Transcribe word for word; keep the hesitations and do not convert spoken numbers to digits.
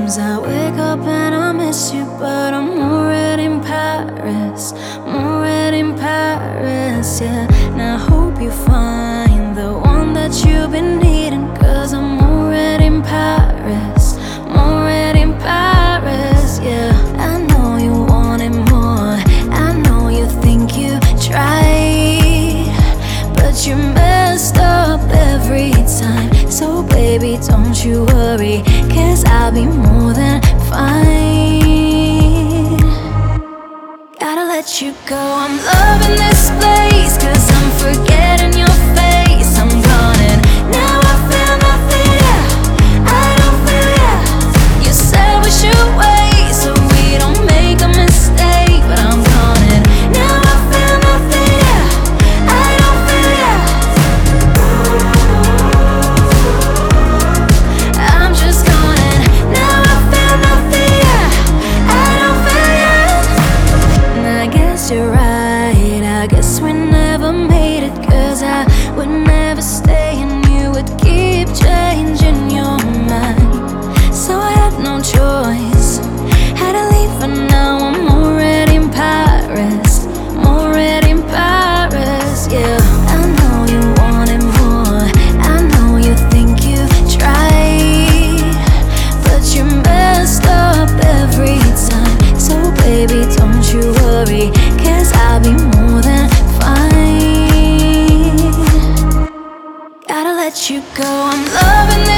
Sometimes I wake up and I miss you, but I'm already in Paris. I'm already in Paris, yeah. And I hope you find the one that you've been needing, cause I'm already in Paris. I'm already in Paris, yeah. I know you wanted more, I know you think you tried, but you messed up every time. So baby, don't you worry, cause I'll be more than fine. Gotta let you go, I'm loving this place, cause I'm forgetting your face. I'm gone and now I feel nothing, yeah. I don't feel, yeah. You said we should wait so we don't make a mistake, but I'm gone and now I feel nothing, yeah. I don't feel, yeah. I'm just gone and now I feel nothing, yeah. I don't feel, yeah. And I guess you're right, I guess we never made it, cause I would never stay and you would keep changing your mind. So I had no choice, had to leave, but now I'm already in Paris. I'm already in Paris, yeah. I know you wanted more, I know you think you tried, but you messed up every time. So baby, don't you worry, cause I'll be more than fine. Gotta let you go, I'm loving it.